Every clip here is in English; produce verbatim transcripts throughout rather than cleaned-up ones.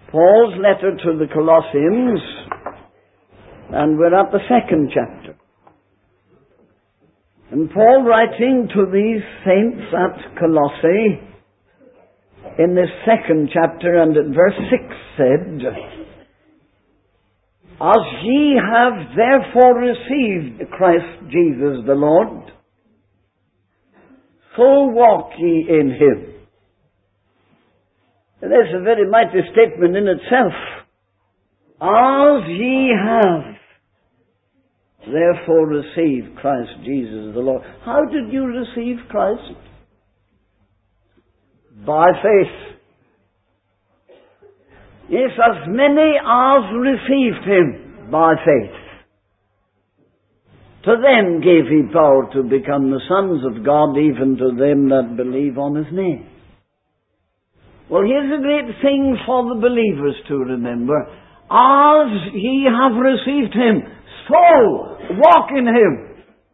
Paul's letter to the Colossians, and we're at the second chapter. And Paul, writing to these saints at Colossae, in this second chapter and at verse six said, "As ye have therefore received Christ Jesus the Lord, so walk ye in him." And that's a very mighty statement in itself. As ye have therefore received Christ Jesus the Lord. How did you receive Christ? By faith. Yes, as many as received him by faith, to them gave he power to become the sons of God, even to them that believe on his name. Well, here's a great thing for the believers to remember. As ye have received him, so walk in him.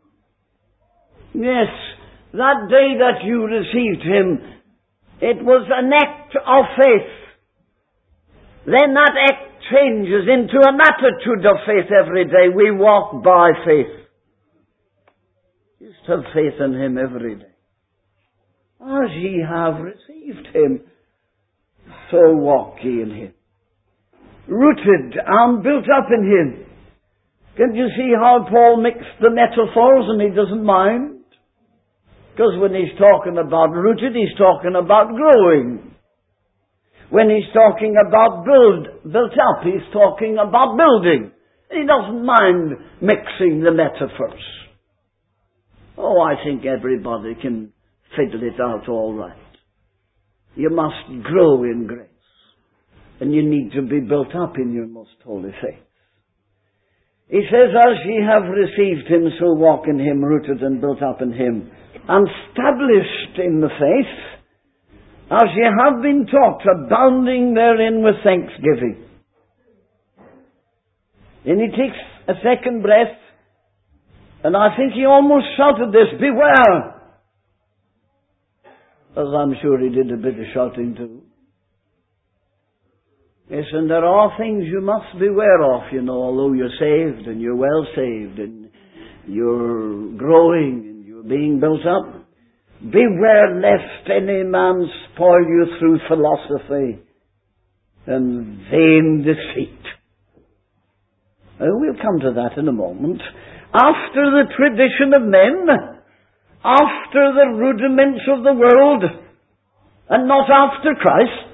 Yes, that day that you received him, it was an act of faith. Then that act changes into an attitude of faith every day. We walk by faith. Just have faith in him every day. As ye have received him, so walk ye in him. Rooted and built up in him. Can you see how Paul mixed the metaphors and he doesn't mind? Because when he's talking about rooted, he's talking about growing. When he's talking about build, built up, he's talking about building. He doesn't mind mixing the metaphors. Oh, I think everybody can fiddle it out all right. You must grow in grace. And you need to be built up in your most holy faith. He says, as ye have received him, so walk in him, rooted and built up in him, and established in the faith, as ye have been taught, abounding therein with thanksgiving. Then he takes a second breath, and I think he almost shouted this, beware! As I'm sure he did a bit of shouting too. Yes, and there are things you must beware of, you know, although you're saved and you're well saved and you're growing and you're being built up. Beware lest any man spoil you through philosophy and vain deceit. Uh, we'll come to that in a moment. After the tradition of men, after the rudiments of the world, and not after Christ.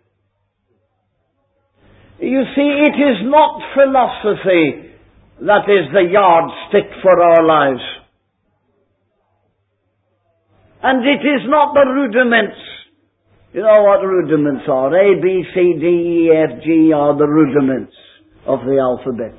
You see, it is not philosophy that is the yardstick for our lives. And it is not the rudiments. You know what rudiments are? A, B, C, D, E, F, G are the rudiments of the alphabet.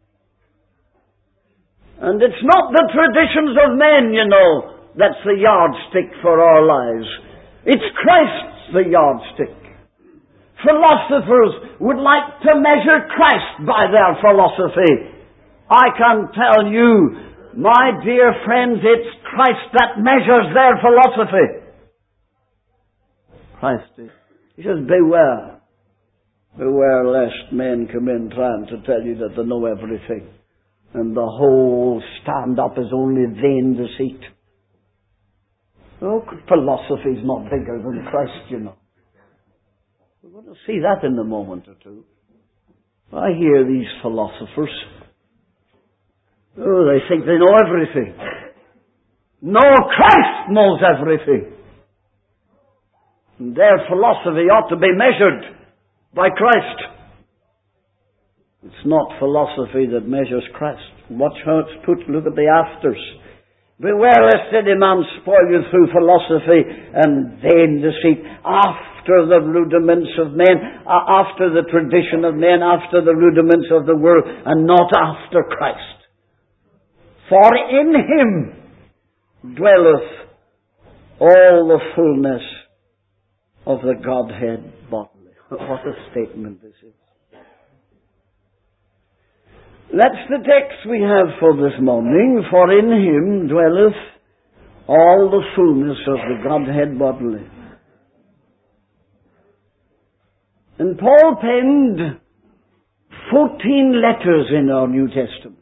And it's not the traditions of men, you know, that's the yardstick for our lives. It's Christ's the yardstick. Philosophers would like to measure Christ by their philosophy. I can tell you, my dear friends, it's Christ that measures their philosophy. Christ is. He says, beware. Beware lest men come in trying to tell you that they know everything. And the whole stand-up is only vain deceit. Oh, philosophy is not bigger than Christ, you know. We're going to see that in a moment or two. I hear these philosophers. Oh, they think they know everything. No, Christ knows everything. And their philosophy ought to be measured by Christ. It's not philosophy that measures Christ. Watch how it's put. Look at the afters. Beware lest any man spoil you through philosophy and vain deceit, after the rudiments of men, after the tradition of men, after the rudiments of the world, and not after Christ. For in him dwelleth all the fullness of the Godhead bodily. What a statement this is. That's the text we have for this morning. For in him dwelleth all the fullness of the Godhead bodily. And Paul penned fourteen letters in our New Testament.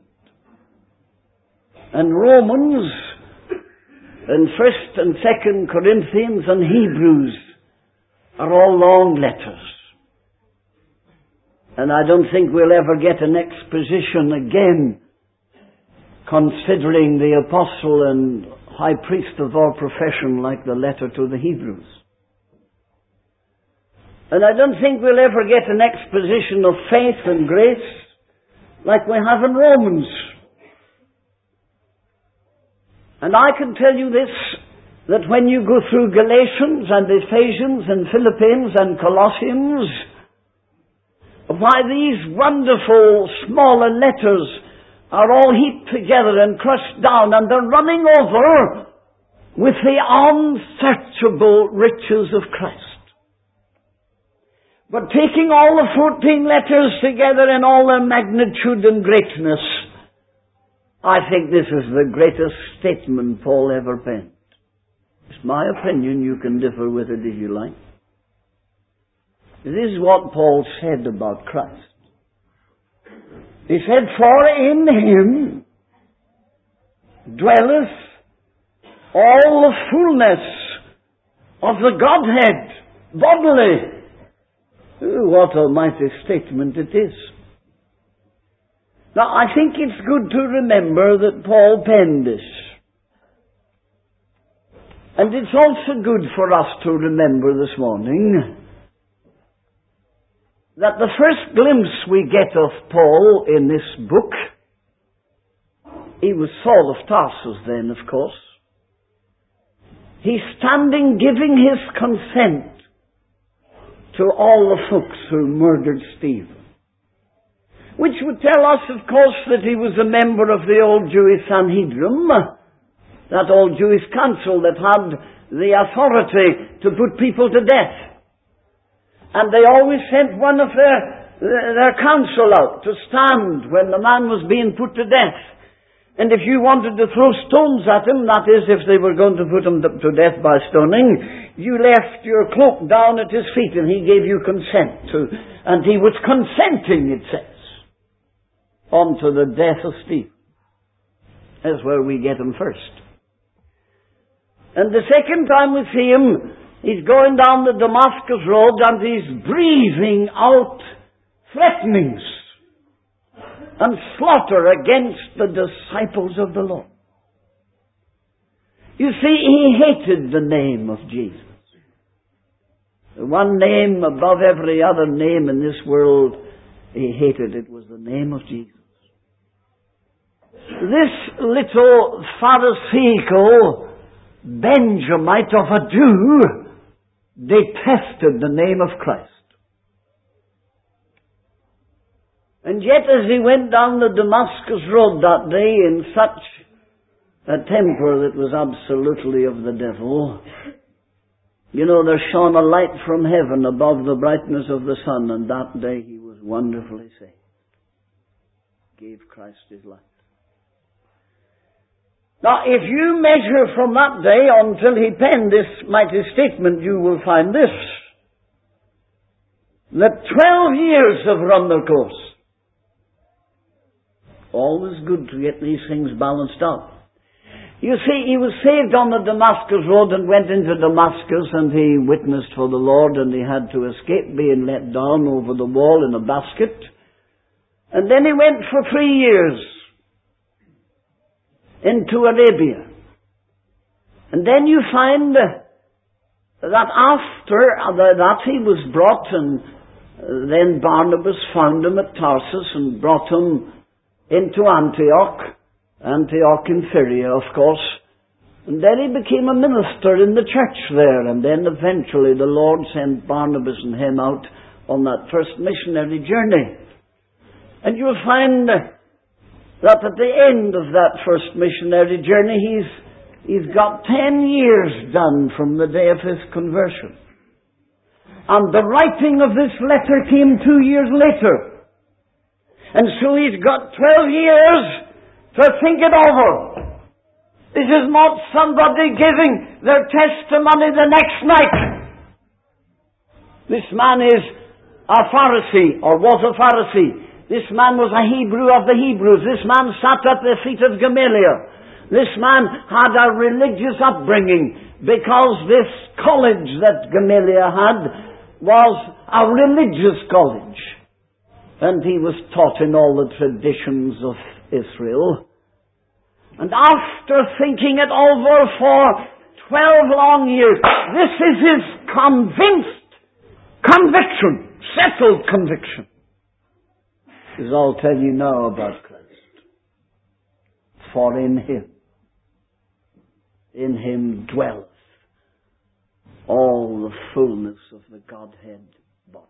And Romans, and First and Second Corinthians and Hebrews are all long letters. And I don't think we'll ever get an exposition again considering the apostle and high priest of our profession like the letter to the Hebrews. And I don't think we'll ever get an exposition of faith and grace like we have in Romans. And I can tell you this, that when you go through Galatians and Ephesians and Philippians and Colossians, why these wonderful smaller letters are all heaped together and crushed down, and they're running over with the unsearchable riches of Christ. But taking all the fourteen letters together in all their magnitude and greatness, I think this is the greatest statement Paul ever penned. It's my opinion. You can differ with it if you like. This is what Paul said about Christ. He said, "For in him dwelleth all the fullness of the Godhead bodily." Ooh, what a mighty statement it is. Now, I think it's good to remember that Paul penned this. And it's also good for us to remember this morning that the first glimpse we get of Paul in this book, he was Saul of Tarsus then, of course. He's standing giving his consent to all the folks who murdered Stephen. Which would tell us, of course, that he was a member of the old Jewish Sanhedrin, that old Jewish council that had the authority to put people to death. And they always sent one of their, their council out to stand when the man was being put to death. And if you wanted to throw stones at him, that is, if they were going to put him to death by stoning, you left your cloak down at his feet and he gave you consent to, and he was consenting, it says, unto the death of Stephen. That's where we get him first. And the second time we see him, he's going down the Damascus road and he's breathing out threatenings and slaughter against the disciples of the Lord. You see, he hated the name of Jesus. The one name above every other name in this world, he hated it, was the name of Jesus. This little Pharisaical Benjamite of a Jew detested the name of Christ. And yet as he went down the Damascus road that day in such a temper that was absolutely of the devil, you know, there shone a light from heaven above the brightness of the sun, and that day he was wonderfully saved. Gave Christ his life. Now, if you measure from that day until he penned this mighty statement, you will find this: that twelve years have run their course. Always good to get these things balanced out. You see, he was saved on the Damascus road and went into Damascus, and he witnessed for the Lord, and he had to escape being let down over the wall in a basket. And then he went for three years into Arabia. And then you find that after that he was brought, and then Barnabas found him at Tarsus and brought him into Antioch, Antioch in Syria, of course. And then he became a minister in the church there, and then eventually the Lord sent Barnabas and him out on that first missionary journey. And you'll find that at the end of that first missionary journey, he's, he's got ten years done from the day of his conversion. And the writing of this letter came two years later. And so he's got twelve years to think it over. This is not somebody giving their testimony the next night. This man is a Pharisee, or was a Pharisee. This man was a Hebrew of the Hebrews. This man sat at the feet of Gamaliel. This man had a religious upbringing, because this college that Gamaliel had was a religious college. And he was taught in all the traditions of Israel. And after thinking it over for twelve long years, this is his convinced conviction, settled conviction. This is all I'll tell you now about Christ. For in Him, in Him dwelleth all the fullness of the Godhead bodily.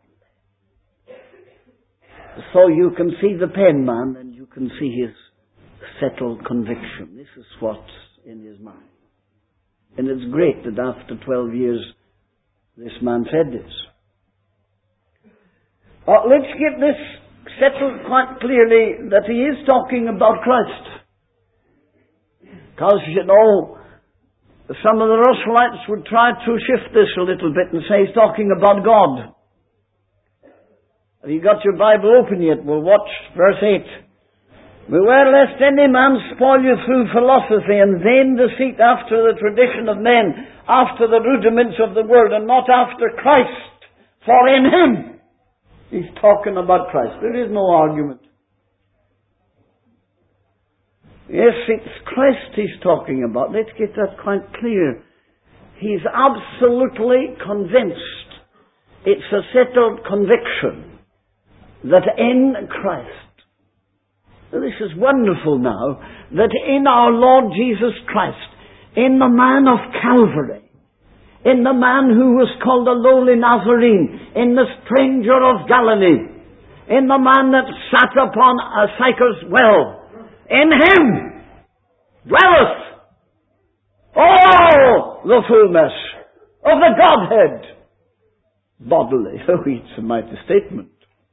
So you can see the penman and you can see his settled conviction. This is what's in his mind. And it's great that after twelve years this man said this. Uh, let's get this settled quite clearly, that he is talking about Christ. Because, you know, some of the Russellites would try to shift this a little bit and say he's talking about God. Have you got your Bible open yet? We'll watch verse eight. Beware lest any man spoil you through philosophy and vain deceit, after the tradition of men, after the rudiments of the world, and not after Christ. For in Him, he's talking about Christ. There is no argument. Yes, it's Christ he's talking about. Let's get that quite clear. He's absolutely convinced. It's a settled conviction that in Christ, this is wonderful now, that in our Lord Jesus Christ, in the man of Calvary, in the man who was called a lowly Nazarene, in the stranger of Galilee, in the man that sat upon a Sychar's well, in Him dwelleth all the fullness of the Godhead bodily. Oh, it's a mighty statement.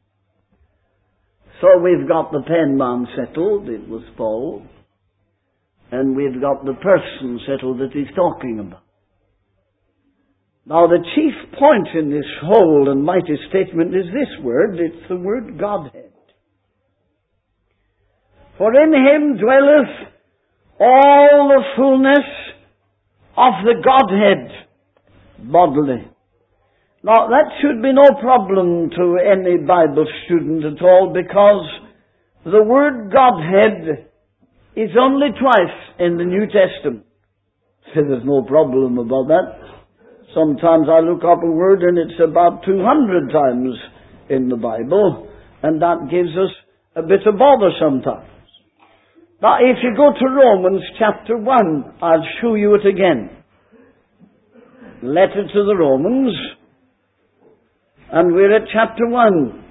So we've got the penman settled, it was Paul, and we've got the person settled that he's talking about. Now the chief point in this whole and mighty statement is this word, it's the word Godhead. For in Him dwelleth all the fullness of the Godhead bodily. Now, that should be no problem to any Bible student at all, because the word Godhead is only twice in the New Testament. So there's no problem about that. Sometimes I look up a word and it's about two hundred times in the Bible, and that gives us a bit of bother sometimes. Now, if you go to Romans chapter one, I'll show you it again. Letter to the Romans. And we're at chapter one.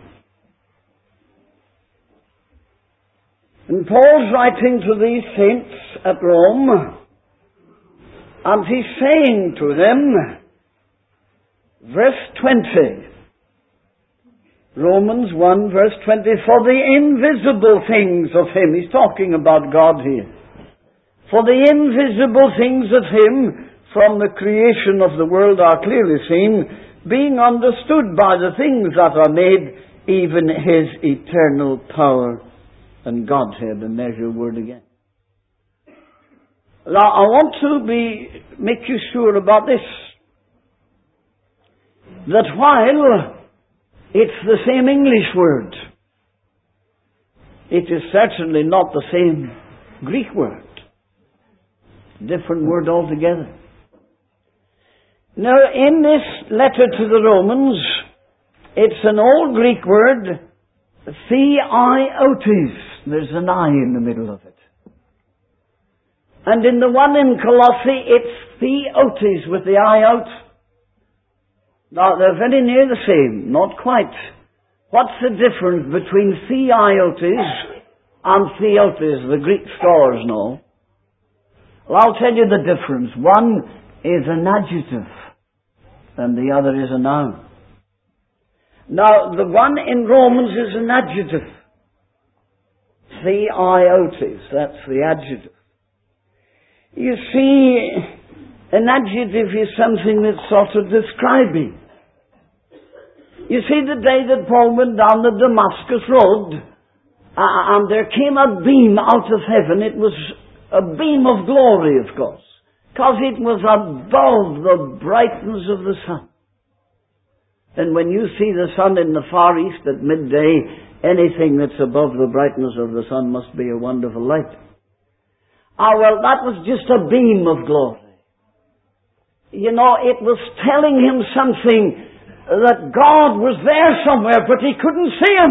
And Paul's writing to these saints at Rome, and he's saying to them, verse twenty, Romans one, verse twenty, for the invisible things of Him, he's talking about God here, for the invisible things of Him from the creation of the world are clearly seen, being understood by the things that are made, even His eternal power and Godhead. And there's your word again. Now, I want to be make you sure about this, that while it's the same English word, it is certainly not the same Greek word. Different word altogether. Now, in this letter to the Romans, it's an old Greek word, theiotes. There's an I in the middle of it. And in the one in Colossae, it's theotes with the I out. Now, they're very near the same, not quite. What's the difference between theiotes and theotes, the Greek scholars know? Well, I'll tell you the difference. One is an adjective, and the other is a noun. Now, the one in Romans is an adjective. Theiotes, that's the adjective. You see, an adjective is something that's sort of describing. You see, the day that Paul went down the Damascus road, uh, and there came a beam out of heaven. It was a beam of glory, of course, because it was above the brightness of the sun. And when you see the sun in the far east at midday, anything that's above the brightness of the sun must be a wonderful light. Ah, well, that was just a beam of glory. You know, it was telling him something, that God was there somewhere, but he couldn't see him.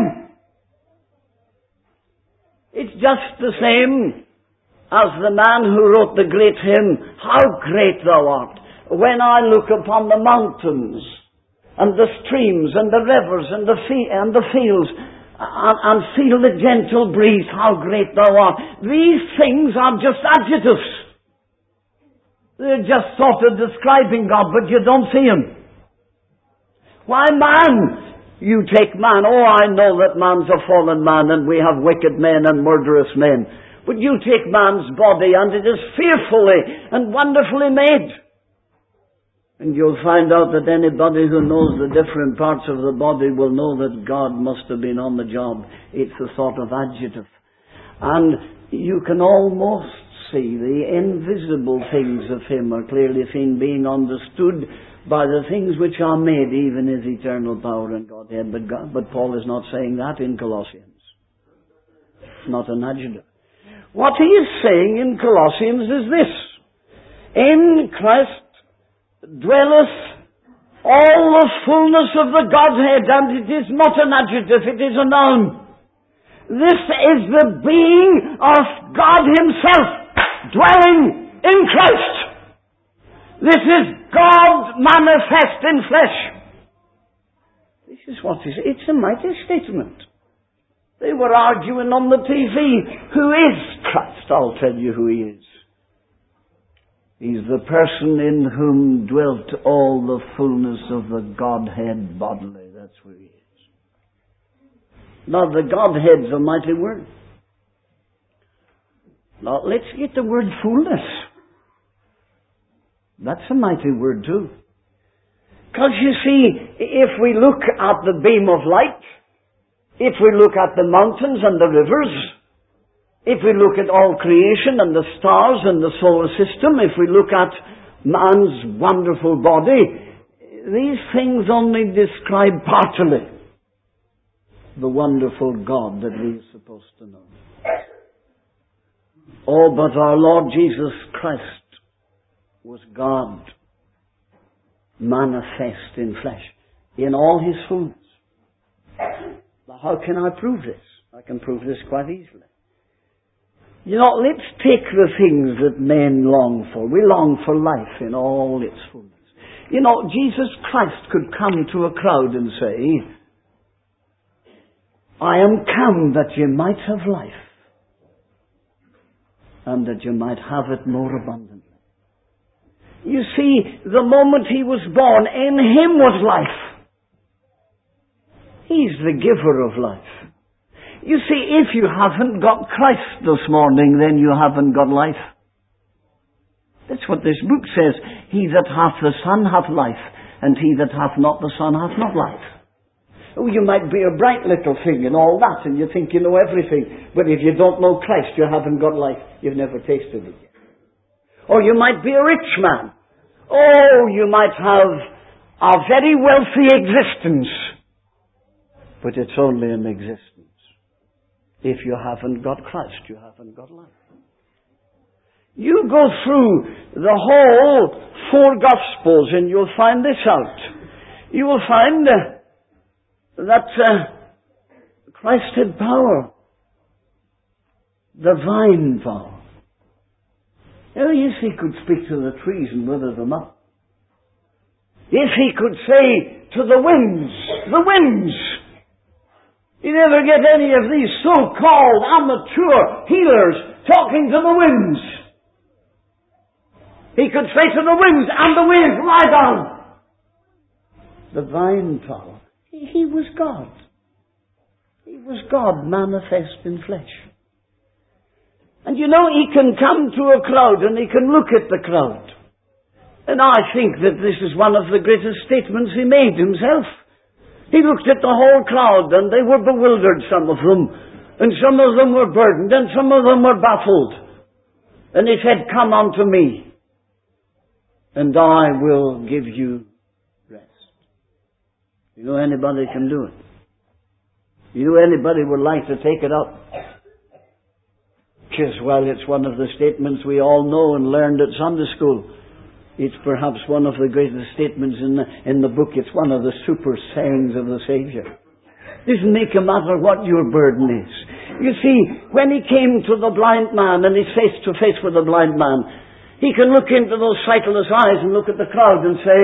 It's just the same as the man who wrote the great hymn, How Great Thou Art. When I look upon the mountains, and the streams, and the rivers, and the, fe- and the fields, and, and feel the gentle breeze, how great Thou art. These things are just adjectives. They're just sort of describing God, but you don't see Him. Why, man? You take man. Oh, I know that man's a fallen man, and we have wicked men and murderous men. But you take man's body, and it is fearfully and wonderfully made. And you'll find out that anybody who knows the different parts of the body will know that God must have been on the job. It's a sort of adjective. And you can almost see the invisible things of Him are clearly seen, being understood by the things which are made, even His eternal power and Godhead. But, God, but Paul is not saying that in Colossians. It's not an adjective. What he is saying in Colossians is this: in Christ dwelleth all the fullness of the Godhead, and it is not an adjective, it is a noun. This is the being of God Himself dwelling in Christ. This is God manifest in flesh. This is what is, it's a mighty statement. They were arguing on the T V, who is Christ? I'll tell you who He is. He's the person in whom dwelt all the fullness of the Godhead bodily. That's where He is. Now, the Godhead's a mighty word. Now, let's get the word fullness. That's a mighty word too. Because you see, if we look at the beam of light, if we look at the mountains and the rivers, if we look at all creation and the stars and the solar system, if we look at man's wonderful body, these things only describe partly the wonderful God that we are supposed to know. Oh, but our Lord Jesus Christ was God manifest in flesh, in all His fullness. Now, how can I prove this? I can prove this quite easily. You know, let's take the things that men long for. We long for life in all its fullness. You know, Jesus Christ could come to a crowd and say, I am come that you might have life, and that you might have it more abundantly. You see, the moment He was born, in Him was life. He's the giver of life. You see, if you haven't got Christ this morning, then you haven't got life. That's what this book says. He that hath the Son hath life, and he that hath not the Son hath not life. Oh, you might be a bright little thing and all that, and you think you know everything. But if you don't know Christ, you haven't got life. You've never tasted it yet. Or you might be a rich man. Oh, you might have a very wealthy existence. But it's only an existence. If you haven't got Christ, you haven't got life. You go through the whole four Gospels and you'll find this out. You will find uh, that uh, Christ had power. Divine power. Oh, yes, He could speak to the trees and wither them up. Yes, He could say to the winds, the winds. You never get any of these so-called amateur healers talking to the winds. He could say to the winds, and the winds, lie down. Divine power. He, he was God. He was God manifest in flesh. And you know, He can come to a crowd and He can look at the crowd. And I think that this is one of the greatest statements He made Himself. He looked at the whole crowd, and they were bewildered, some of them, and some of them were burdened, and some of them were baffled. And he said, "Come unto me, and I will give you rest." You know anybody can do it? You know anybody would like to take it up? Because, well, it's one of the statements we all know and learned at Sunday school. It's perhaps one of the greatest statements in the, in the book. It's one of the super sayings of the Savior. It doesn't make a matter what your burden is. You see, when he came to the blind man and he's face to face with the blind man, he can look into those sightless eyes and look at the crowd and say,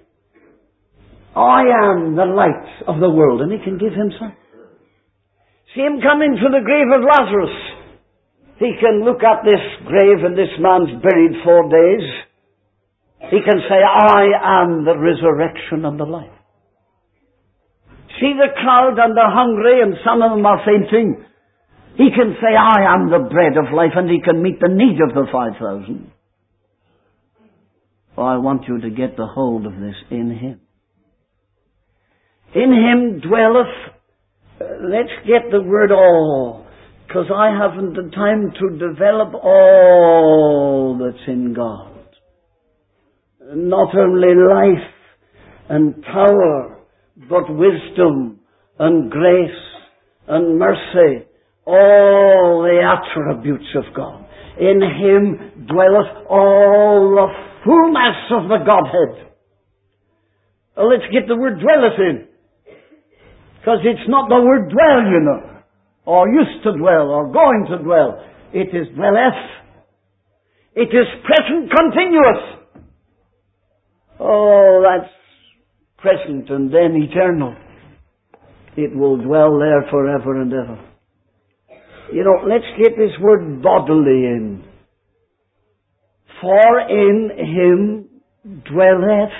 "I am the light of the world," and he can give him sight. See him coming to the grave of Lazarus. He can look at this grave, and this man's buried four days. He can say, "I am the resurrection and the life." See the crowd, and they're hungry, and some of them are fainting. He can say, "I am the bread of life," and he can meet the need of the five thousand. Oh, I want you to get the hold of this in him. In him dwelleth, uh, let's get the word all, because I haven't the time to develop all that's in God. Not only life and power, but wisdom and grace and mercy, all the attributes of God. In him dwelleth all the fullness of the Godhead. Well, let's get the word dwelleth in. Because it's not the word dwell, you know, or used to dwell, or going to dwell. It is dwelleth. It is present continuous. Oh, that's present and then eternal. It will dwell there forever and ever. You know, let's get this word bodily in. For in him dwelleth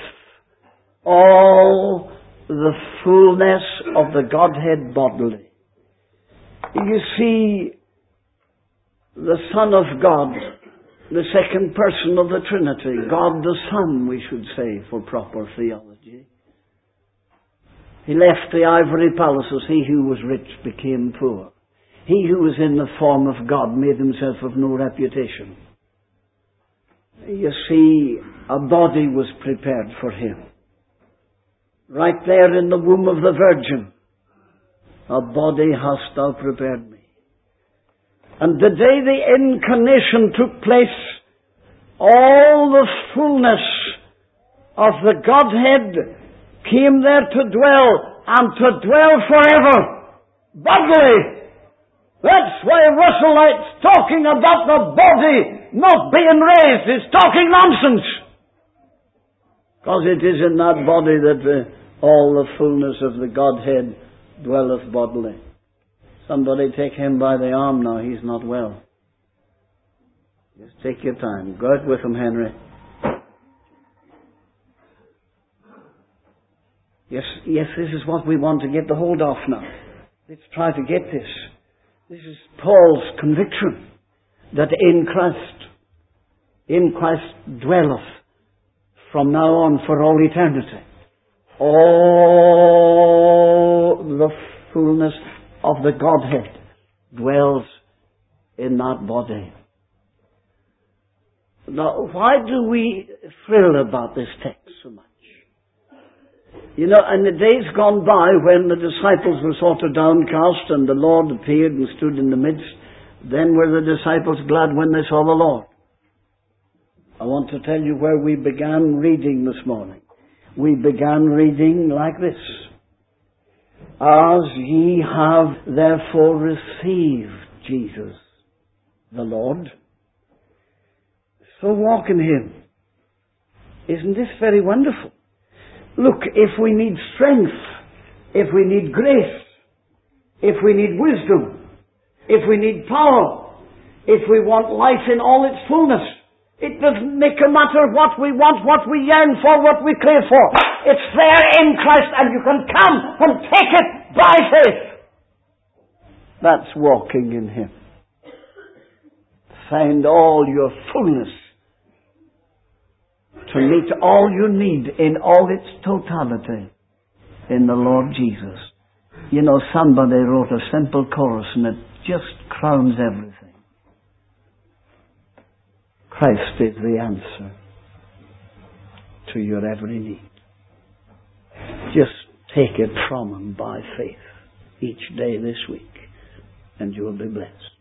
all the fullness of the Godhead bodily. You see, the Son of God, the second person of the Trinity, God the Son, we should say, for proper theology. He left the ivory palaces. He who was rich became poor. He who was in the form of God made himself of no reputation. You see, a body was prepared for him. Right there in the womb of the Virgin, a body hast thou prepared me. And the day the incarnation took place, all the fullness of the Godhead came there to dwell, and to dwell forever, bodily. That's why Russellite's talking about the body not being raised. It's talking nonsense. Because it is in that body that uh, all the fullness of the Godhead dwelleth bodily. Somebody take him by the arm now. He's not well. Just take your time. Go out with him, Henry. Yes, yes, this is what we want to get the hold of now. Let's try to get this. This is Paul's conviction that in Christ, in Christ dwelleth from now on for all eternity all the fullness of the Godhead dwells in that body. Now, why do we thrill about this text so much? You know, in the days gone by when the disciples were sort of downcast and the Lord appeared and stood in the midst, then were the disciples glad when they saw the Lord. I want to tell you where we began reading this morning. We began reading like this. As ye have therefore received Jesus, the Lord, so walk in him. Isn't this very wonderful? Look, if we need strength, if we need grace, if we need wisdom, if we need power, if we want life in all its fullness, it doesn't make a matter what we want, what we yearn for, what we crave for. It's there in Christ, and you can come and take it by faith. That's walking in him. Find all your fullness to meet all you need in all its totality in the Lord Jesus. You know, somebody wrote a simple chorus and it just crowns everything. Christ is the answer to your every need. Just take it from Him by faith each day this week, and you will be blessed.